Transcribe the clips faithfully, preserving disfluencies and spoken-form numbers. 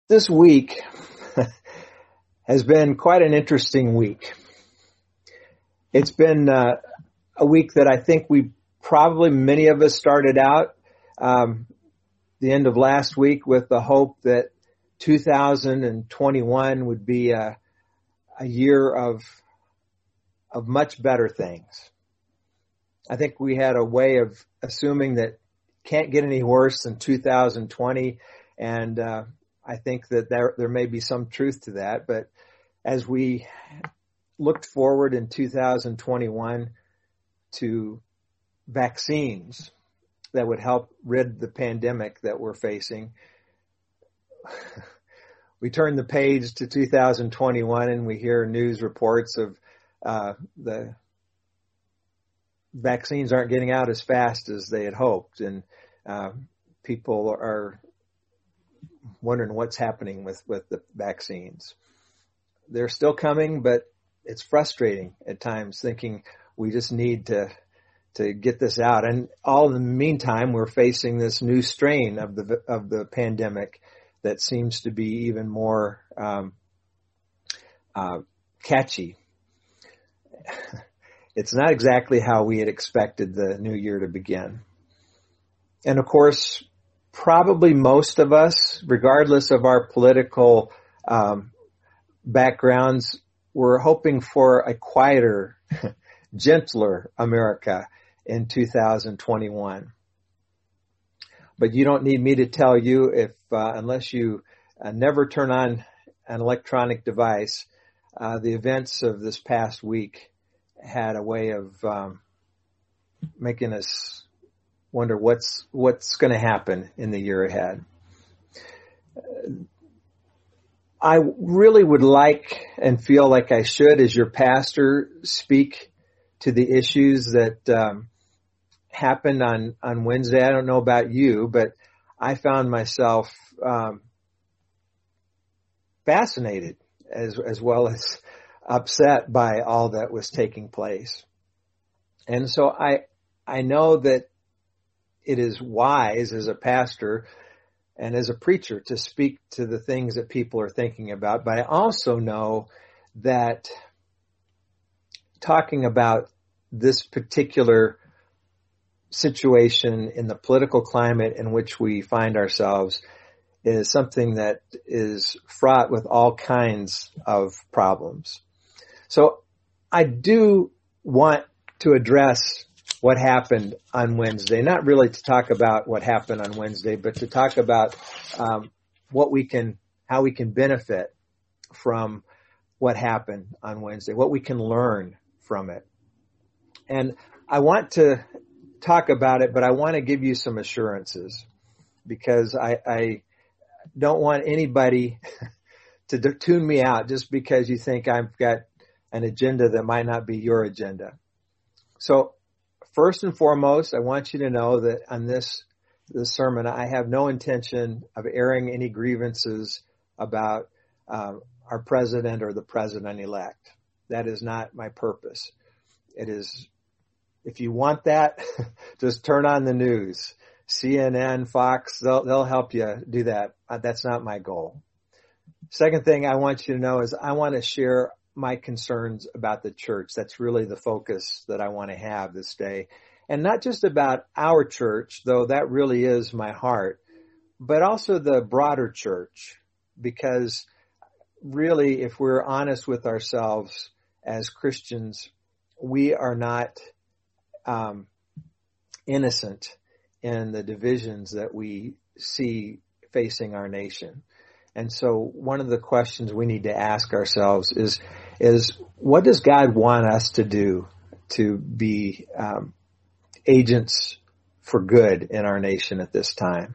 This week has been quite an interesting week. It's been uh, a week that I think we probably, many of us started out um, the end of last week with the hope that two thousand twenty-one would be a, a year of of much better things. I think we had a way of assuming that can't get any worse than two thousand twenty, and uh, I think that there there may be some truth to that. But as we looked forward in two thousand twenty-one to vaccines that would help rid the pandemic that we're facing, we turn the page to two thousand twenty-one and we hear news reports of uh, the vaccines aren't getting out as fast as they had hoped, and uh, people are wondering what's happening with, with the vaccines. They're still coming, but it's frustrating at times, thinking we just need to to get this out. And all in the meantime, we're facing this new strain of the of the pandemic that seems to be even more um, uh, catchy. It's not exactly how we had expected the new year to begin. And of course, probably most of us, regardless of our political um, backgrounds, were hoping for a quieter, gentler America in two thousand twenty-one. But you don't need me to tell you, if uh, unless you uh, never turn on an electronic device, uh, the events of this past week had a way of um, making us wonder what's what's going to happen in the year ahead. I really would like and feel like I should, as your pastor, speak to the issues that um, happened on, on Wednesday. I don't know about you, but I found myself um, fascinated as as well as upset by all that was taking place. And so I I know that it is wise as a pastor and as a preacher to speak to the things that people are thinking about, but I also know that talking about this particular situation in the political climate in which we find ourselves is something that is fraught with all kinds of problems. So I do want to address what happened on Wednesday, not really to talk about what happened on Wednesday, but to talk about um, what we can, how we can benefit from what happened on Wednesday, what we can learn from it. And I want to talk about it, but I want to give you some assurances, because I, I don't want anybody to tune me out just because you think I've got an agenda that might not be your agenda. So first and foremost, I want you to know that on this, this sermon, I have no intention of airing any grievances about uh, our president or the president-elect. That is not my purpose. It is, if you want that, just turn on the news. C N N, Fox, they'll, they'll help you do that. That's not my goal. Second thing I want you to know is I want to share my concerns about the church. That's really the focus that I want to have this day. And not just about our church, though that really is my heart, but also the broader church. Because really, if we're honest with ourselves as Christians, we are not um, innocent in the divisions that we see facing our nation. And so one of the questions we need to ask ourselves is, is what does God want us to do to be um, agents for good in our nation at this time?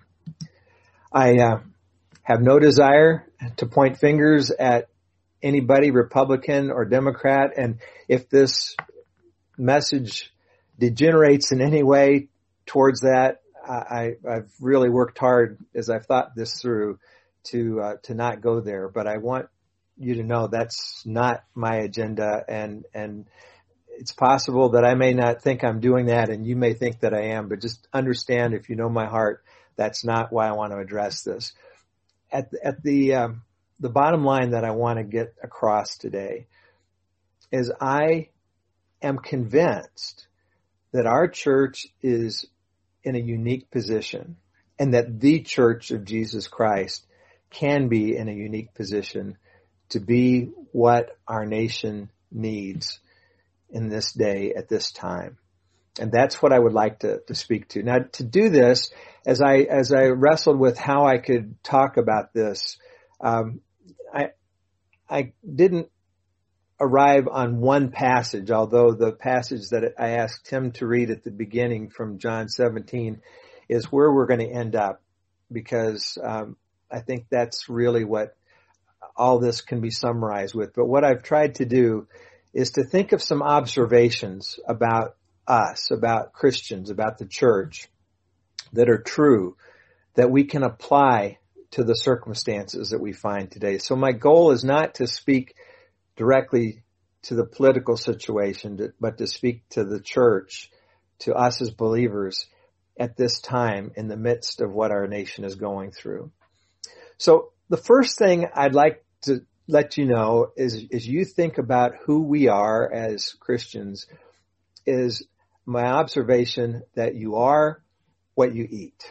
I uh, have no desire to point fingers at anybody, Republican or Democrat. And if this message degenerates in any way towards that, I, I've really worked hard as I've thought this through to uh, to not go there. But I want you to know that's not my agenda, and and it's possible that I may not think I'm doing that, and you may think that I am, but just understand, if you know my heart, that's not why I want to address this. at the, at the um, the bottom line that I want to get across today is I am convinced that our church is in a unique position, and that the Church of Jesus Christ can be in a unique position to be what our nation needs in this day at this time. And that's what I would like to, to speak to. Now, to do this, as I as I wrestled with how I could talk about this, um, I I didn't arrive on one passage, although the passage that I asked Tim to read at the beginning from John seventeen is where we're going to end up, because um, I think that's really what all this can be summarized with. But what I've tried to do is to think of some observations about us, about Christians, about the church that are true, that we can apply to the circumstances that we find today. So my goal is not to speak directly to the political situation, but to speak to the church, to us as believers at this time in the midst of what our nation is going through. So the first thing I'd like to let you know is, as you think about who we are as Christians, is my observation that you are what you eat.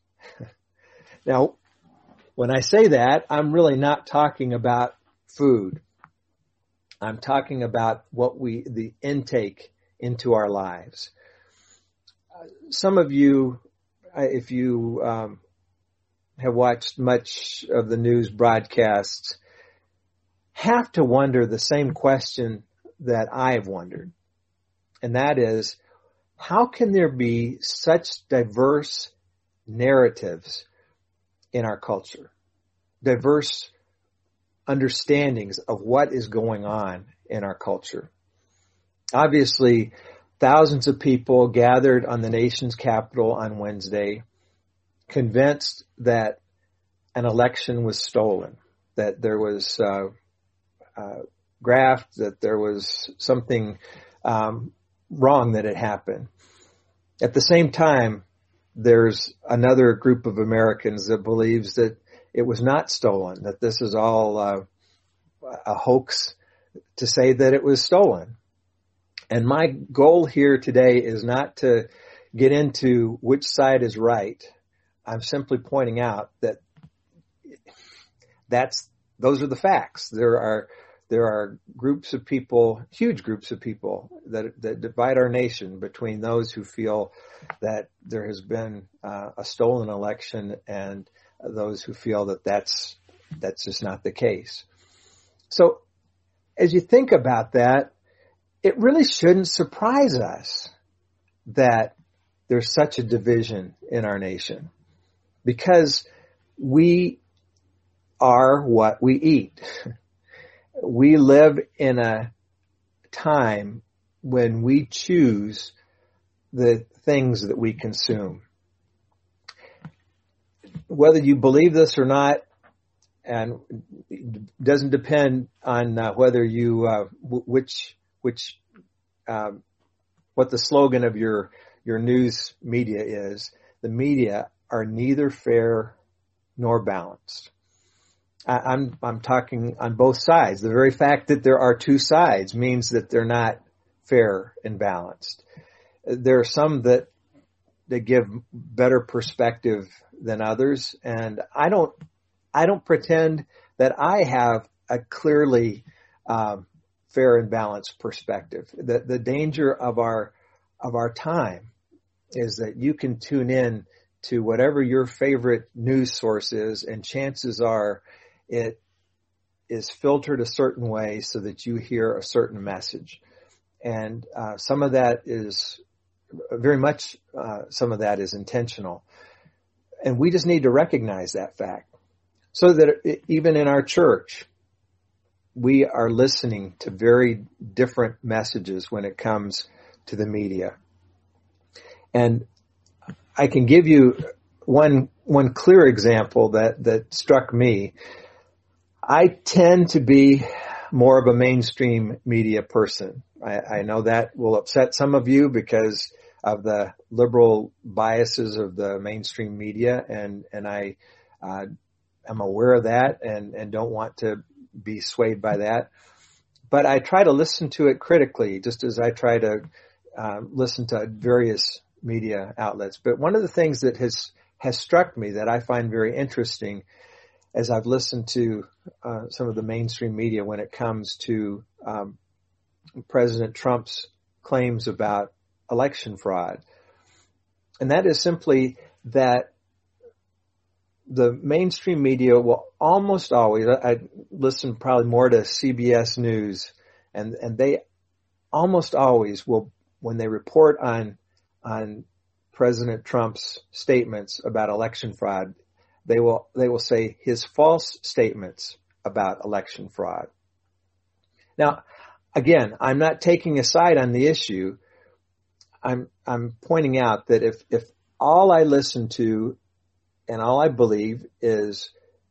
Now, when I say that, I'm really not talking about food. I'm talking about what we, the intake into our lives. Uh, some of you, if you um, have watched much of the news broadcasts, have to wonder the same question that I have wondered. And that is, how can there be such diverse narratives in our culture? Diverse understandings of what is going on in our culture. Obviously, thousands of people gathered on the nation's capital on Wednesday, convinced that an election was stolen, that there was uh, uh, graft, that there was something um, wrong that had happened. At the same time, there's another group of Americans that believes that it was not stolen, that this is all uh, a hoax to say that it was stolen. And my goal here today is not to get into which side is right. I'm simply pointing out that that's those are the facts. There are there are groups of people, huge groups of people that that divide our nation between those who feel that there has been uh, a stolen election and those who feel that that's that's just not the case. So as you think about that, it really shouldn't surprise us that there's such a division in our nation, because we are what we eat. We live in a time when we choose the things that we consume. Whether you believe this or not, and it doesn't depend on uh, whether you uh, w- which which um, what the slogan of your your news media is. The media are neither fair nor balanced. I, I'm I'm talking on both sides. The very fact that there are two sides means that they're not fair and balanced. There are some that that give better perspective than others, and I don't I don't pretend that I have a clearly um, fair and balanced perspective. The the danger of our of our time is that you can tune in to whatever your favorite news source is, and chances are it is filtered a certain way so that you hear a certain message. And uh, some of that is very much, uh, some of that is intentional. And we just need to recognize that fact so that it, even in our church, we are listening to very different messages when it comes to the media. And I can give you one one clear example that, that struck me. I tend to be more of a mainstream media person. I, I know that will upset some of you because of the liberal biases of the mainstream media, and and I uh, am aware of that and, and don't want to be swayed by that. But I try to listen to it critically, just as I try to uh, listen to various media outlets. But one of the things that has, has struck me that I find very interesting as I've listened to uh, some of the mainstream media when it comes to um, President Trump's claims about election fraud, and that is simply that the mainstream media will almost always, I listen probably more to C B S News, and, and they almost always will, when they report on, on President Trump's statements about election fraud, they will, they will say his false statements about election fraud. Now, again, I'm not taking a side on the issue. I'm, I'm pointing out that if, if all I listen to and all I believe is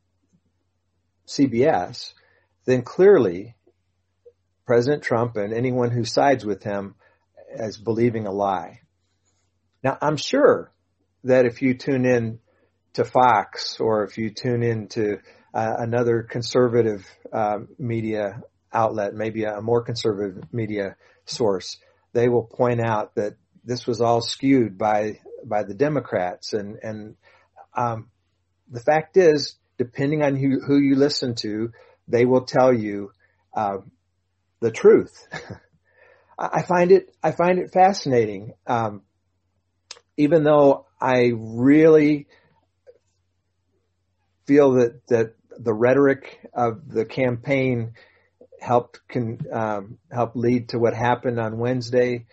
C B S, then clearly President Trump and anyone who sides with him is believing a lie. Now, I'm sure that if you tune in to Fox or if you tune in to uh, another conservative uh, media outlet, maybe a more conservative media source, they will point out that this was all skewed by by the Democrats. And, and um, the fact is, depending on who, who you listen to, they will tell you uh, the truth. I find it I find it fascinating, um, even though I really feel that that the rhetoric of the campaign helped can um, help lead to what happened on Wednesday.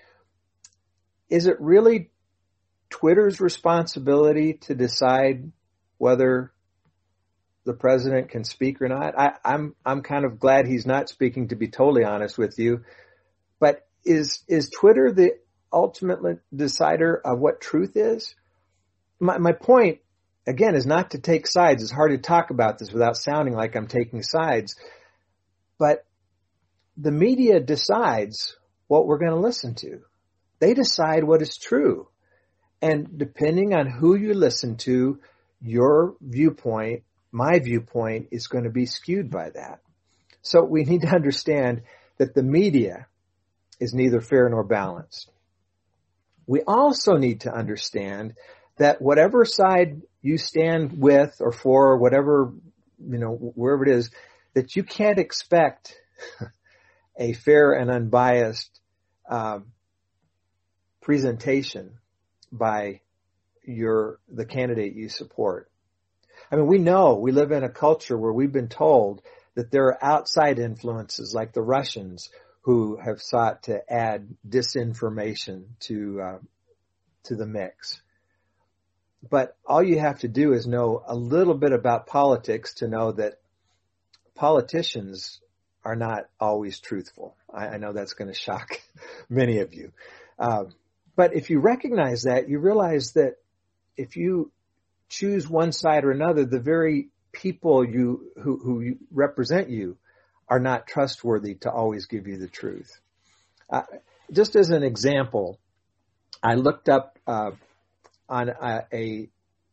Is it really Twitter's responsibility to decide whether the president can speak or not? I, I'm I'm kind of glad he's not speaking, to be totally honest with you. But is is Twitter the ultimate decider of what truth is? My my point, again, is not to take sides. It's hard to talk about this without sounding like I'm taking sides. But the media decides what we're going to listen to. They decide what is true. And depending on who you listen to, your viewpoint, my viewpoint, is going to be skewed by that. So we need to understand that the media is neither fair nor balanced. We also need to understand that whatever side you stand with or for, whatever, you know, wherever it is, that you can't expect a fair and unbiased um, presentation by your the candidate you support. I mean, we know we live in a culture where we've been told that there are outside influences like the Russians who have sought to add disinformation to uh, to the mix. But all you have to do is know a little bit about politics to know that politicians are not always truthful. I, I know that's going to shock many of you. Uh, but if you recognize that, you realize that if you choose one side or another, the very people you who, who you represent you are not trustworthy to always give you the truth. Uh, just as an example, I looked up uh, on a, a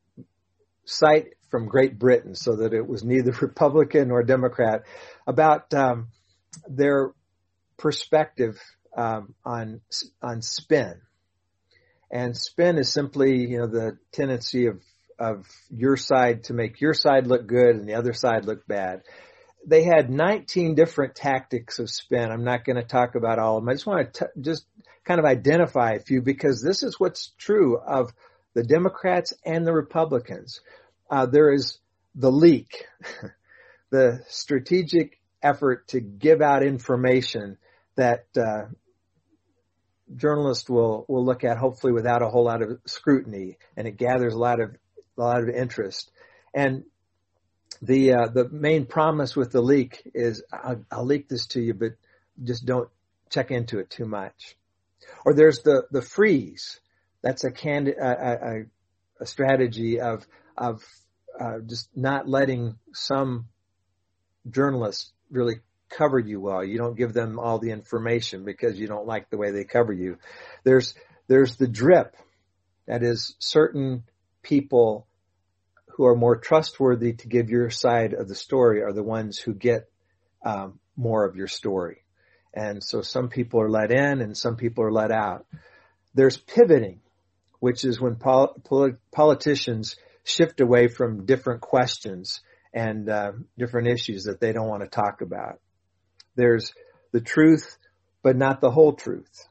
site from Great Britain, so that it was neither Republican nor Democrat, about um, their perspective um, on on spin. And spin is simply, you know, the tendency of of your side to make your side look good and the other side look bad. They had nineteen different tactics of spin. I'm not going to talk about all of them. I just want to t- just kind of identify a few, because this is what's true of the Democrats and the Republicans. Uh, there is the leak, the strategic effort to give out information that uh, journalists will, will look at, hopefully without a whole lot of scrutiny, and it gathers a lot of a lot of interest. And the uh, the main promise with the leak is, I'll, I'll leak this to you, but just don't check into it too much. Or there's the the freeze. That's a candid a, a, a strategy of of uh, just not letting some journalists really cover you well. You don't give them all the information because you don't like the way they cover you. There's there's the drip. That is, certain people who are more trustworthy to give your side of the story are the ones who get um, more of your story. And so some people are let in and some people are let out. There's pivoting, which is when pol- pol- politicians shift away from different questions and uh, different issues that they don't want to talk about. There's the truth, but not the whole truth.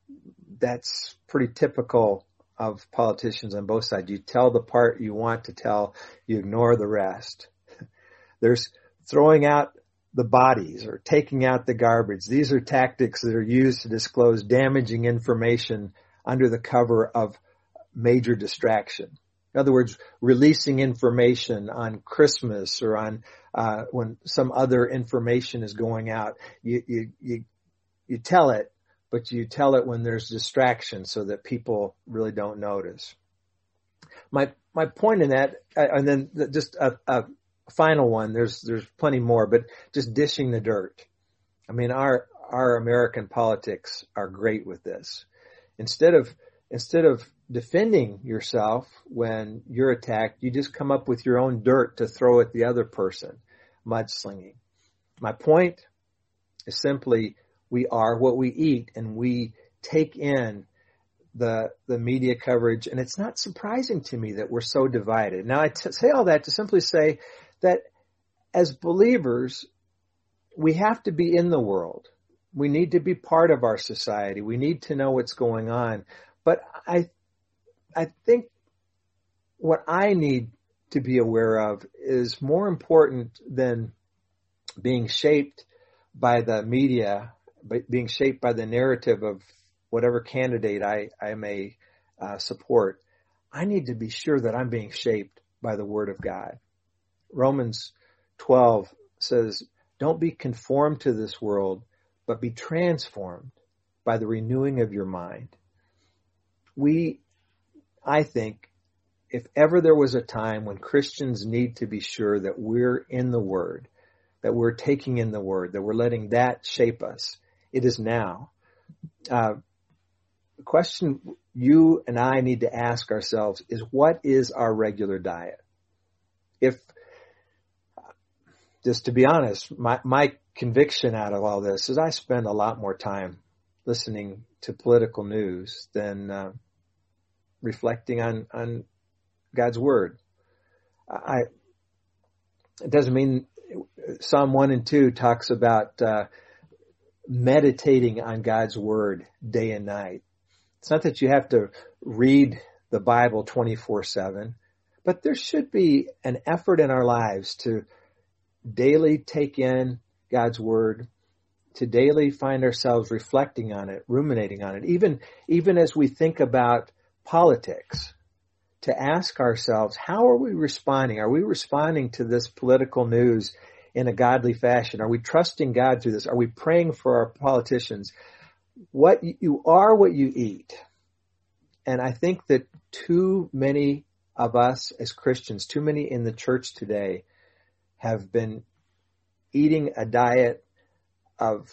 That's pretty typical of politicians on both sides. You tell the part you want to tell, you ignore the rest. There's throwing out the bodies or taking out the garbage. These are tactics that are used to disclose damaging information under the cover of major distraction. In other words, releasing information on Christmas or on uh, when some other information is going out. You, you, you, you tell it, but you tell it when there's distraction so that people really don't notice. My my point in that, and then just a, a final one. There's there's plenty more, but just dishing the dirt. I mean, our our American politics are great with this. Instead of instead of defending yourself when you're attacked, you just come up with your own dirt to throw at the other person, mudslinging. My point is simply we are what we eat, and we take in the the media coverage, and it's not surprising to me that we're so divided. Now, I t- say all that to simply say that as believers, we have to be in the world. We need to be part of our society. We need to know what's going on. But I I think what I need to be aware of is more important than being shaped by the media, but being shaped by the narrative of whatever candidate I, I may uh, support. I need to be sure that I'm being shaped by the Word of God. Romans twelve says, don't be conformed to this world, but be transformed by the renewing of your mind. We, I think, if ever there was a time when Christians need to be sure that we're in the Word, that we're taking in the Word, that we're letting that shape us, it is now. Uh, the question you and I need to ask ourselves is, what is our regular diet? If, just to be honest, my, my conviction out of all this is I spend a lot more time listening to political news than uh, reflecting on, on God's Word. I, it doesn't mean Psalm one and two talks about uh, meditating on God's Word day and night. It's not that you have to read the Bible twenty-four seven, but there should be an effort in our lives to daily take in God's Word, to daily find ourselves reflecting on it, ruminating on it, even, even as we think about politics, to ask ourselves, how are we responding? Are we responding to this political news in a godly fashion? Are we trusting God through this? Are we praying for our politicians? What you are, what you eat. And I think that too many of us as Christians, too many in the church today, have been eating a diet of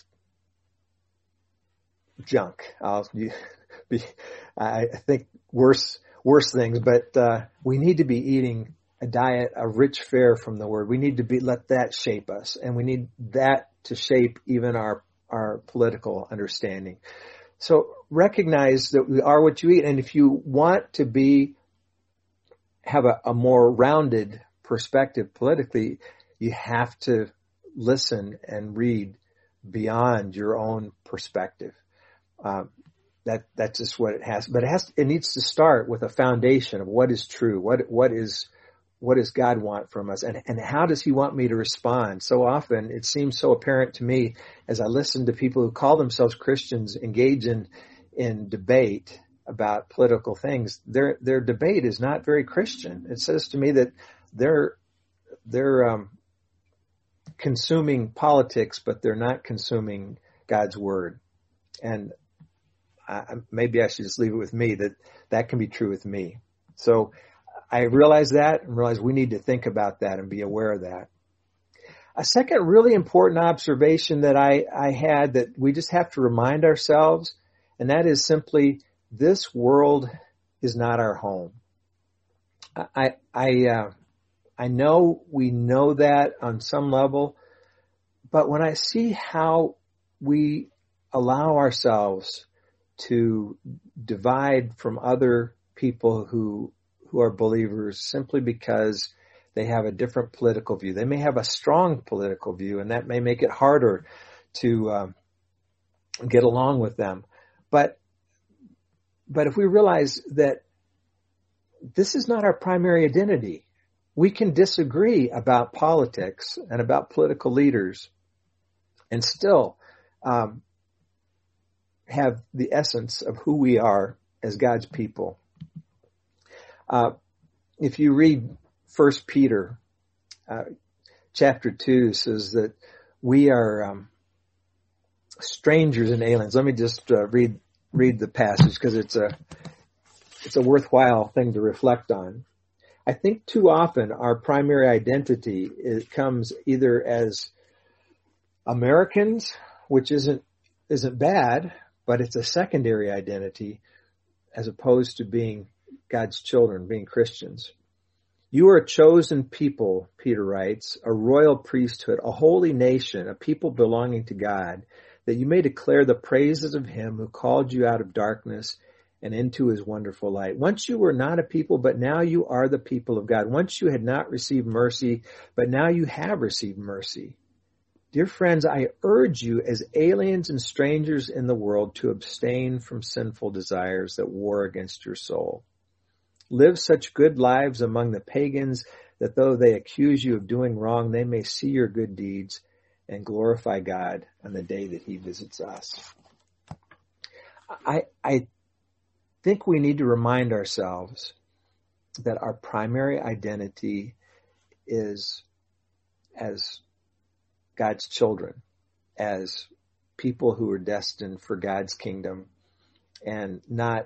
junk. I'll be, I think worse, worse things, but uh, we need to be eating a diet, a rich fare from the Word. We need to be, let that shape us, and we need that to shape even our, our political understanding. So recognize that we are what you eat, and if you want to be, have a, a more rounded perspective politically, you have to listen and read beyond your own perspective. Um, that that's just what it has. But it has. It needs to start with a foundation of what is true. What what is what does God want from us, and and how does He want me to respond? So often it seems so apparent to me as I listen to people who call themselves Christians engage in in debate about political things. Their their debate is not very Christian. It says to me that they're they're um, consuming politics, but they're not consuming God's Word. And I, maybe I should just leave it with me that that can be true with me. So I realize that and realize we need to think about that and be aware of that. A second really important observation that I, I had that we just have to remind ourselves, and that is simply this world is not our home. I, I, uh, I know we know that on some level, but when I see how we allow ourselves to divide from other people who who are believers simply because they have a different political view. They may have a strong political view, and that may make it harder to um, get along with them. But but if we realize that this is not our primary identity, we can disagree about politics and about political leaders and still um, have the essence of who we are as God's people. Uh, if you read First Peter, uh, chapter two says that we are um, strangers and aliens. Let me just uh, read read the passage because it's a it's a worthwhile thing to reflect on. I think too often our primary identity is, comes either as Americans, which isn't isn't bad, but it's a secondary identity as opposed to being God's children, being Christians. You are a chosen people, Peter writes, a royal priesthood, a holy nation, a people belonging to God, that you may declare the praises of him who called you out of darkness and into his wonderful light. Once you were not a people, but now you are the people of God. Once you had not received mercy, but now you have received mercy. Dear friends, I urge you as aliens and strangers in the world to abstain from sinful desires that war against your soul. Live such good lives among the pagans that though they accuse you of doing wrong, they may see your good deeds and glorify God on the day that he visits us. I, I think we need to remind ourselves that our primary identity is as God's children, as people who are destined for God's kingdom, and not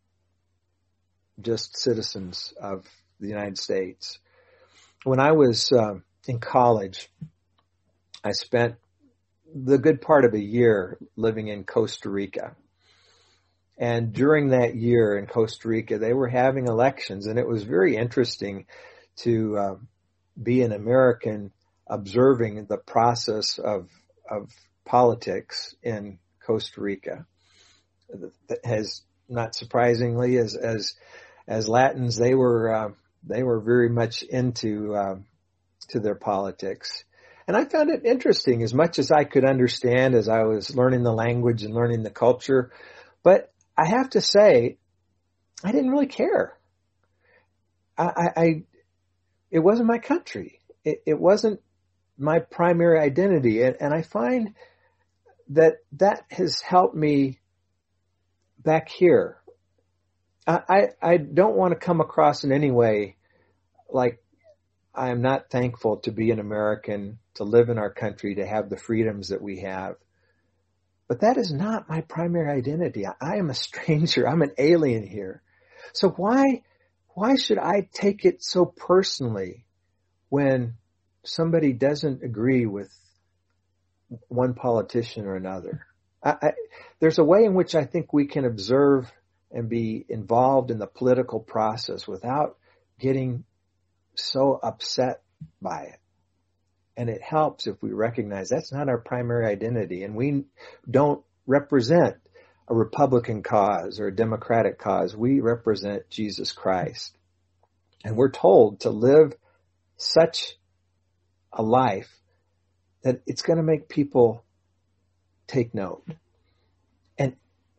just citizens of the United States. When I was uh, in college, I spent the good part of a year living in Costa Rica. And during that year in Costa Rica, they were having elections, and it was very interesting to uh, be an American observing the process of of politics in Costa Rica. That has, not surprisingly, as as as Latins, they were uh, they were very much into uh, to their politics. And I found it interesting, as much as I could understand as I was learning the language and learning the culture. But I have to say, I didn't really care. I, I, I it wasn't my country. It, it wasn't my primary identity. And, and I find that that has helped me back here. I, I, I don't want to come across in any way like I am not thankful to be an American, to live in our country, to have the freedoms that we have. But that is not my primary identity. I am a stranger. I'm an alien here. So why, why should I take it so personally when somebody doesn't agree with one politician or another? I, I, there's a way in which I think we can observe and be involved in the political process without getting so upset by it. And it helps if we recognize that's not our primary identity, and we don't represent a Republican cause or a Democratic cause. We represent Jesus Christ. And we're told to live such a life that it's going to make people take note. And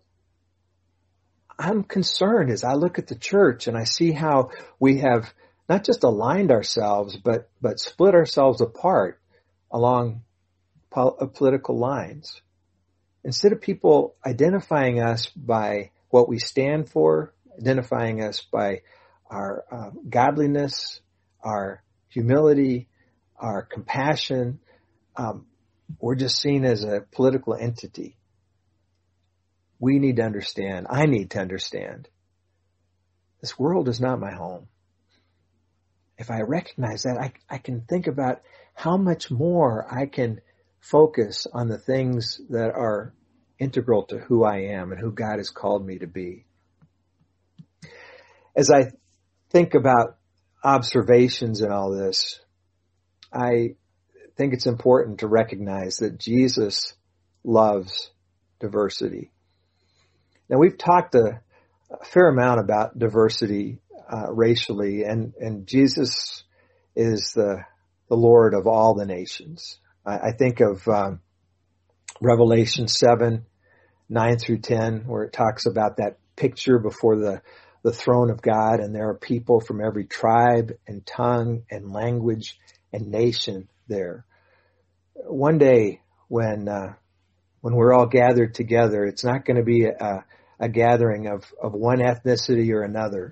I'm concerned as I look at the church and I see how we have not just aligned ourselves, but, but split ourselves apart along pol- political lines. Instead of people identifying us by what we stand for, identifying us by our uh, godliness, our humility, our compassion, um, we're just seen as a political entity. We need to understand, I need to understand, this world is not my home. If I recognize that, I, I can think about how much more I can focus on the things that are integral to who I am and who God has called me to be. As I think about observations in all this, I think it's important to recognize that Jesus loves diversity. Now, we've talked a, a fair amount about diversity uh, racially, and, and Jesus is the, the Lord of all the nations. I, I think of um, Revelation seven, nine through ten, where it talks about that picture before the, the throne of God, and there are people from every tribe and tongue and language and nation there. One day when uh, when we're all gathered together, it's not going to be a, a gathering of, of one ethnicity or another.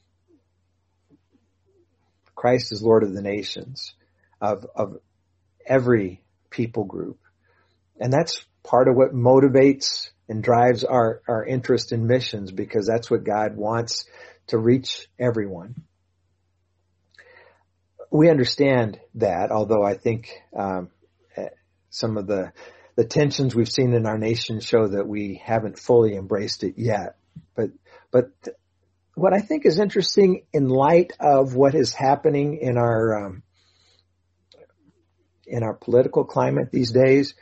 Christ is Lord of the nations, of of every people group. And that's part of what motivates and drives our, our interest in missions, because that's what God wants to reach everyone. We understand that, although I think um, some of the the tensions we've seen in our nation show that we haven't fully embraced it yet. But but what I think is interesting in light of what is happening in our um, in our political climate these days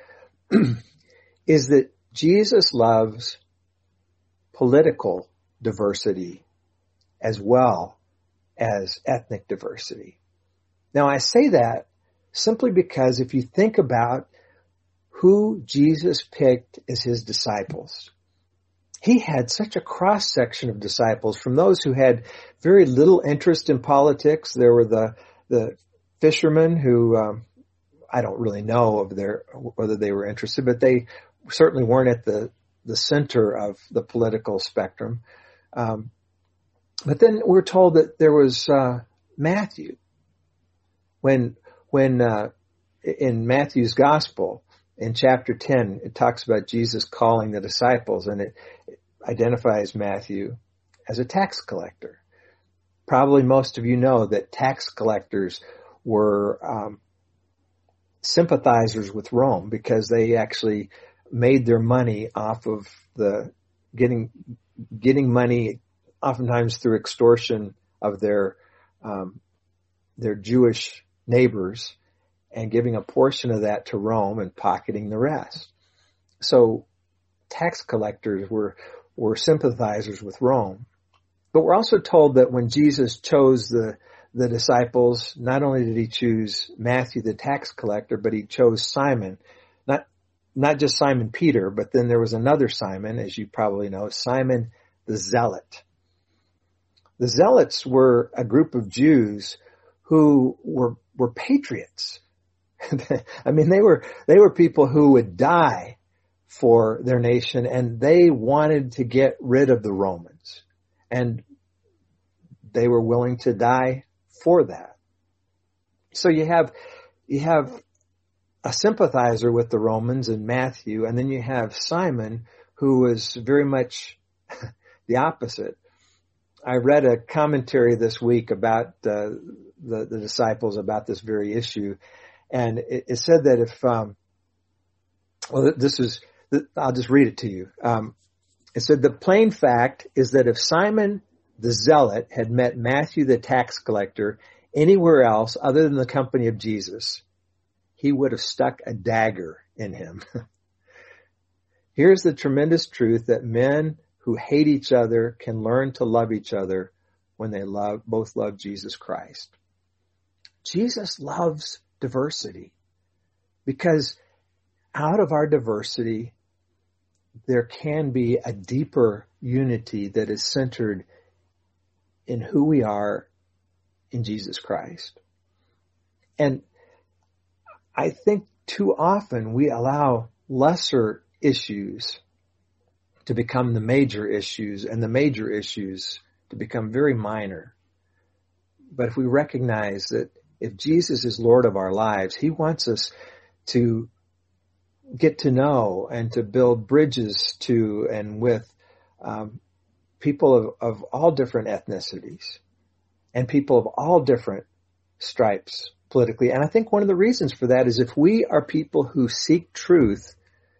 is that Jesus loves political diversity as well as ethnic diversity. Now, I say that simply because if you think about who Jesus picked as his disciples, he had such a cross-section of disciples, from those who had very little interest in politics. There were the the fishermen who, um, I don't really know of their, whether they were interested, but they certainly weren't at the, the center of the political spectrum. Um, but then we're told that there was uh, Matthew. When when uh, in Matthew's gospel, in chapter ten, it talks about Jesus calling the disciples, and it, it identifies Matthew as a tax collector. Probably most of you know that tax collectors were um, sympathizers with Rome, because they actually made their money off of the getting getting money, oftentimes through extortion of their um, their Jewish neighbors, and giving a portion of that to Rome and pocketing the rest. So tax collectors were were sympathizers with Rome. But we're also told that when Jesus chose the the disciples, not only did he choose Matthew the tax collector, but he chose Simon, not not just Simon Peter, but then there was another Simon, as you probably know, Simon the Zealot. The Zealots were a group of Jews who were were patriots. I mean, they were they were people who would die for their nation, and they wanted to get rid of the Romans, and they were willing to die for that. So you have you have a sympathizer with the Romans in Matthew, and then you have Simon, who was very much the opposite. I read a commentary this week about uh, the, the disciples about this very issue, and it, it said that if, um, well, this is, I'll just read it to you. Um, it said, the plain fact is that if Simon the Zealot had met Matthew the tax collector anywhere else other than the company of Jesus, he would have stuck a dagger in him. Here's the tremendous truth that men who hate each other can learn to love each other when they love, both love Jesus Christ. Jesus loves diversity, because out of our diversity, there can be a deeper unity that is centered in who we are in Jesus Christ. And I think too often we allow lesser issues to become the major issues, and the major issues to become very minor. But if we recognize that if Jesus is Lord of our lives, he wants us to get to know and to build bridges to and with um, people of, of all different ethnicities and people of all different stripes politically. And I think one of the reasons for that is if we are people who seek truth,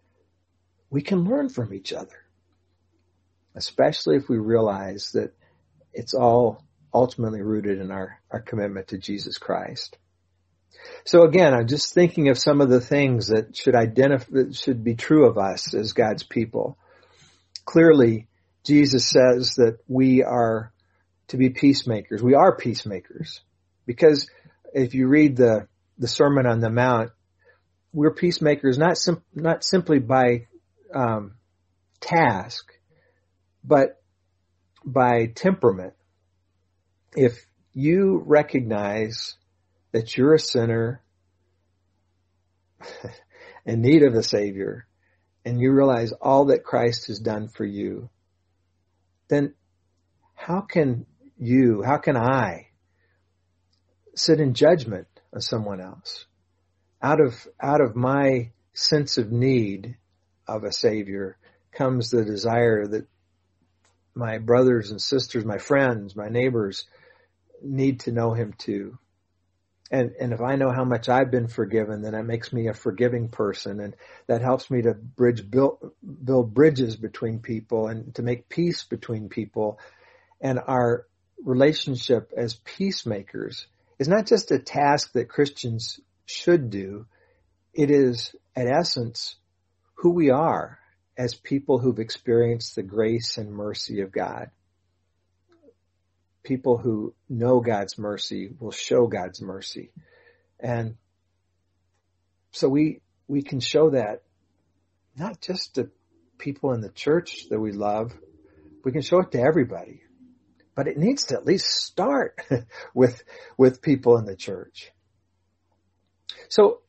we can learn from each other, especially if we realize that it's all ultimately rooted in our, our commitment to Jesus Christ. So again, I'm just thinking of some of the things that should identify, that should be true of us as God's people. Clearly, Jesus says that we are to be peacemakers. We are peacemakers because if you read the, the Sermon on the Mount, we're peacemakers not sim- not simply by um, task, but by temperament. If you recognize that you're a sinner in need of a Savior, and you realize all that Christ has done for you, then how can you, how can I sit in judgment of someone else? Out of, out of my sense of need of a Savior comes the desire that my brothers and sisters, my friends, my neighbors need to know Him too. And, and if I know how much I've been forgiven, then that makes me a forgiving person. And that helps me to bridge, build, build bridges between people and to make peace between people. And our relationship as peacemakers is not just a task that Christians should do. It is, at essence, who we are as people who've experienced the grace and mercy of God. People who know God's mercy will show God's mercy. And so we, we can show that not just to people in the church that we love, we can show it to everybody, but it needs to at least start with, with people in the church. So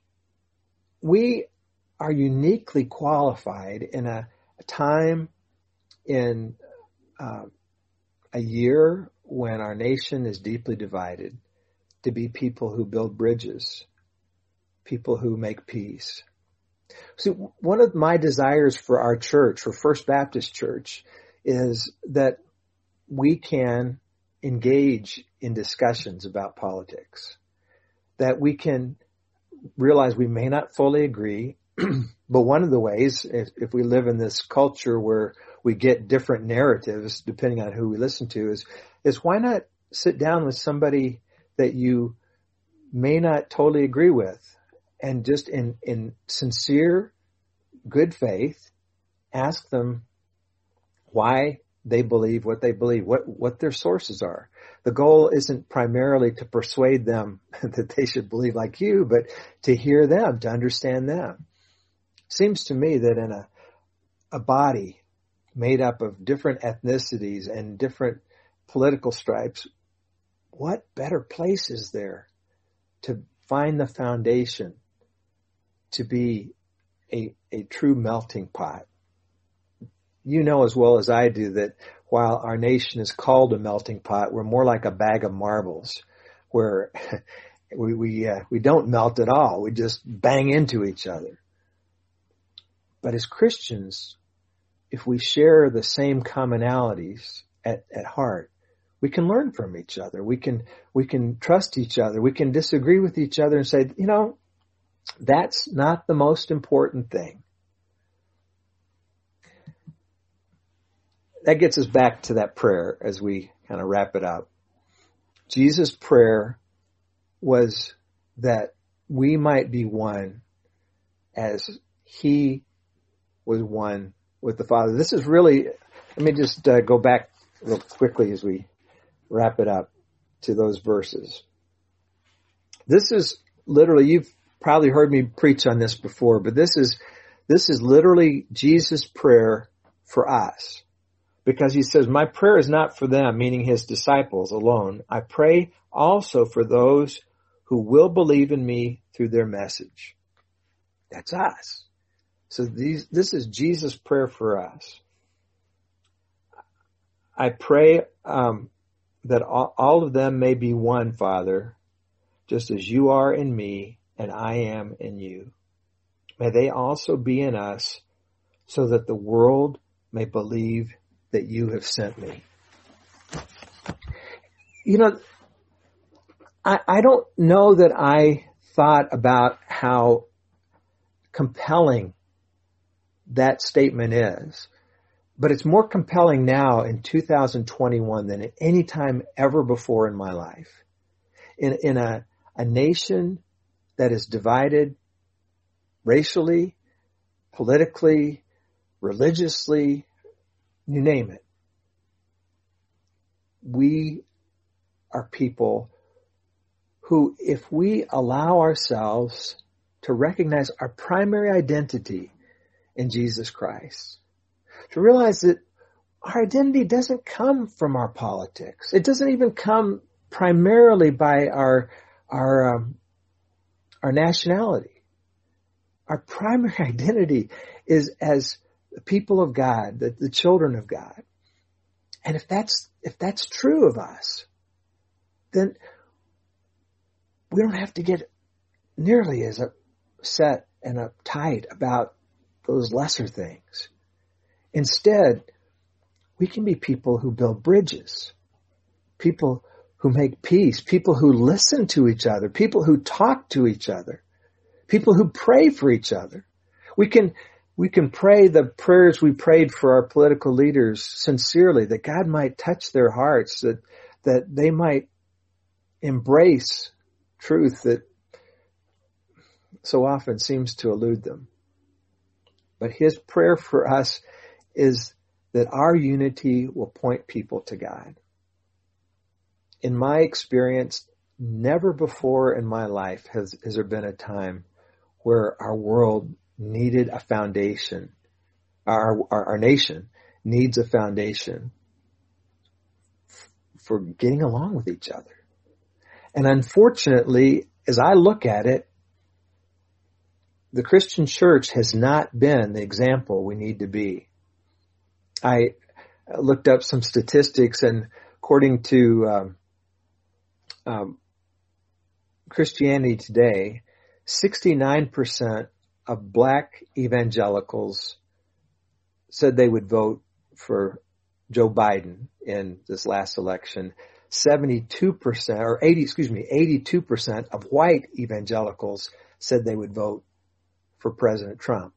we are uniquely qualified in a, a time in uh, a year when our nation is deeply divided to be people who build bridges, people who make peace. See, one of my desires for our church, for First Baptist Church, is that we can engage in discussions about politics, that we can realize we may not fully agree, but one of the ways, if, if we live in this culture where we get different narratives depending on who we listen to, is, is why not sit down with somebody that you may not totally agree with and just in, in sincere, good faith, ask them why they believe what they believe, what, what their sources are. The goal isn't primarily to persuade them that they should believe like you, but to hear them, to understand them. Seems to me that in a, a body made up of different ethnicities and different political stripes, what better place is there to find the foundation to be a, a true melting pot? You know as well as I do that while our nation is called a melting pot, we're more like a bag of marbles where we we, uh, we don't melt at all. We just bang into each other. But as Christians, if we share the same commonalities at, at heart, we can learn from each other. We can we can trust each other. We can disagree with each other and say, you know, that's not the most important thing. That gets us back to that prayer as we kind of wrap it up. Jesus' prayer was that we might be one as He was one with the Father. This is really, let me just uh, go back real quickly as we wrap it up to those verses. This is literally, you've probably heard me preach on this before, but this is, this is literally Jesus' prayer for us. Because He says, my prayer is not for them, meaning His disciples alone. I pray also for those who will believe in me through their message. That's us. So these, this is Jesus' prayer for us. I pray um, that all, all of them may be one, Father, just as you are in me and I am in you. May they also be in us so that the world may believe that you have sent me. You know, I, I don't know that I thought about how compelling that statement is. But it's more compelling now in two thousand twenty-one than at any time ever before in my life. In, in a, a nation that is divided racially, politically, religiously, you name it. We are people who, if we allow ourselves to recognize our primary identity in Jesus Christ, to realize that our identity doesn't come from our politics. It doesn't even come primarily by our, our, um, our nationality. Our primary identity is as the people of God, the, the children of God. And if that's, if that's true of us, then we don't have to get nearly as upset and uptight about those lesser things. Instead, we can be people who build bridges, people who make peace, people who listen to each other, people who talk to each other, people who pray for each other. We can, we can pray the prayers we prayed for our political leaders sincerely, that God might touch their hearts, that, that they might embrace truth that so often seems to elude them. But his prayer for us is that our unity will point people to God. In my experience, never before in my life has, has there been a time where our world needed a foundation. Our, our, our nation needs a foundation for getting along with each other. And unfortunately, as I look at it, the Christian church has not been the example we need to be. I looked up some statistics, and according to um, um, Christianity Today, sixty-nine percent of black evangelicals said they would vote for Joe Biden in this last election. seventy-two percent, or eighty, excuse me, eighty-two percent of white evangelicals said they would vote for President Trump.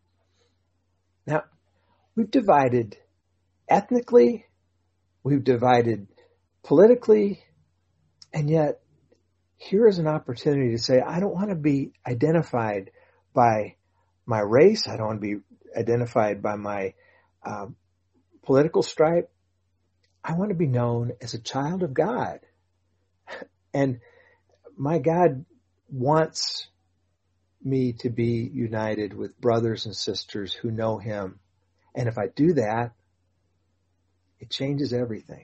Now, we've divided ethnically, we've divided politically, and yet here is an opportunity to say, I don't want to be identified by my race, I don't want to be identified by my uh, political stripe. I want to be known as a child of God. And my God wants me to be united with brothers and sisters who know him. And if I do that, it changes everything.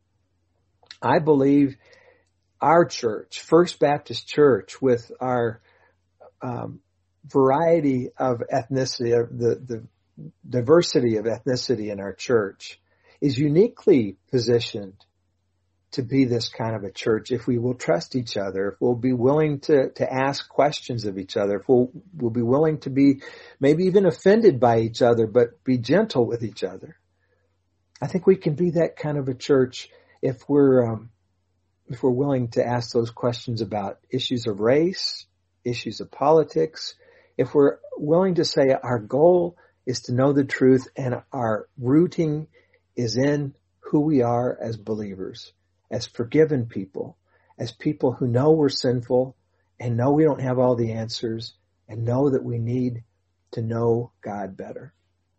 I believe our church, First Baptist Church, with our um, variety of ethnicity, the, the diversity of ethnicity in our church, is uniquely positioned to be this kind of a church if we will trust each other, if we'll be willing to, to ask questions of each other, if we'll, we'll be willing to be maybe even offended by each other, but be gentle with each other. I think we can be that kind of a church if we're, um, if we're willing to ask those questions about issues of race, issues of politics, if we're willing to say our goal is to know the truth and our rooting is in who we are as believers, as forgiven people, as people who know we're sinful and know we don't have all the answers and know that we need to know God better.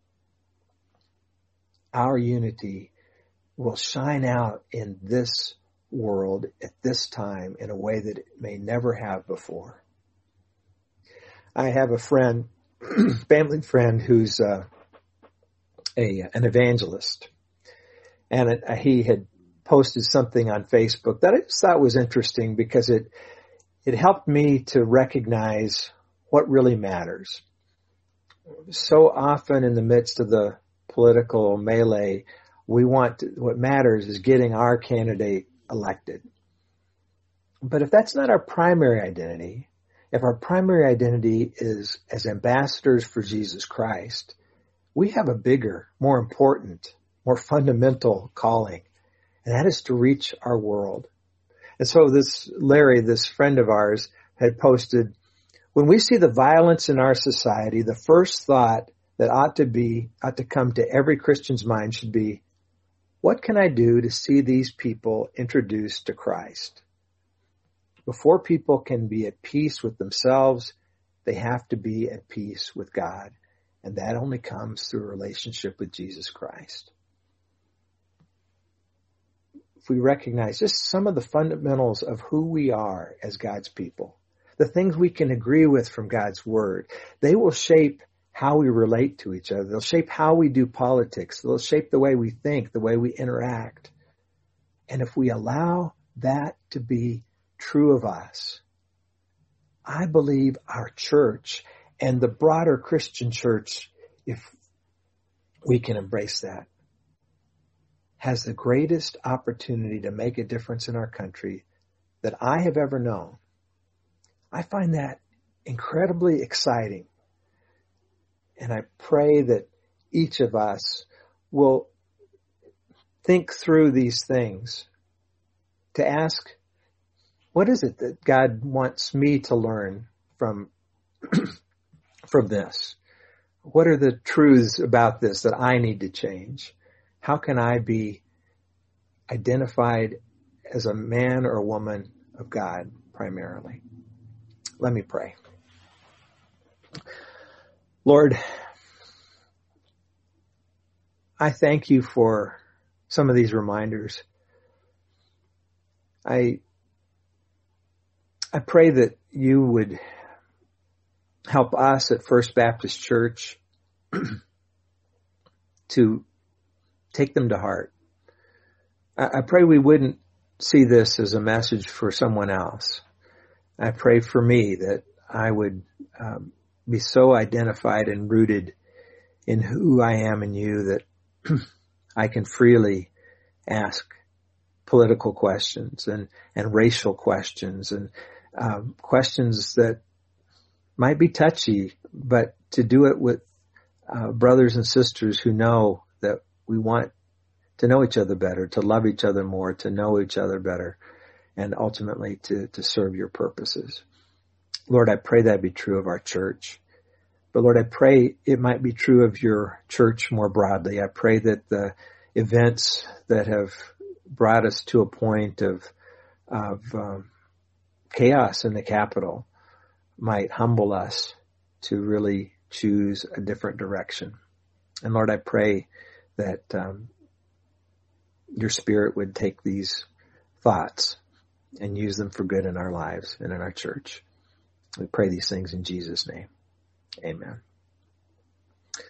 Our unity will shine out in this world at this time in a way that it may never have before. I have a friend, family friend, who's uh, a an evangelist, and it, uh, he had posted something on Facebook that I just thought was interesting because it it helped me to recognize what really matters. So often in the midst of the political melee, we want to, what matters is getting our candidate elected. But if that's not our primary identity, if our primary identity is as ambassadors for Jesus Christ, we have a bigger, more important, more fundamental calling, and that is to reach our world. And so this Larry, this friend of ours, had posted, when we see the violence in our society, the first thought that ought to be, ought to come to every Christian's mind should be, what can I do to see these people introduced to Christ? Before people can be at peace with themselves, they have to be at peace with God. And that only comes through a relationship with Jesus Christ. If we recognize just some of the fundamentals of who we are as God's people, the things we can agree with from God's word, they will shape how we relate to each other. They'll shape how we do politics. They'll shape the way we think, the way we interact. And if we allow that to be true of us, I believe our church and the broader Christian church, if we can embrace that, has the greatest opportunity to make a difference in our country that I have ever known. I find that incredibly exciting. And I pray that each of us will think through these things to ask, what is it that God wants me to learn from, from this? What are the truths about this that I need to change? How can I be identified as a man or woman of God primarily? Let me pray. Lord, I thank you for some of these reminders. I, I pray that you would help us at First Baptist Church to take them to heart. I, I pray we wouldn't see this as a message for someone else. I pray for me that I would um, be so identified and rooted in who I am in you that I can freely ask political questions and, and racial questions and um, questions that might be touchy, but to do it with uh, brothers and sisters who know that we want to know each other better, to love each other more, to know each other better, and ultimately to, to serve your purposes. Lord, I pray that be true of our church. But Lord, I pray it might be true of your church more broadly. I pray that the events that have brought us to a point of, of um, chaos in the Capitol might humble us to really choose a different direction. And Lord, I pray that um, your Spirit would take these thoughts and use them for good in our lives and in our church. We pray these things in Jesus' name. Amen.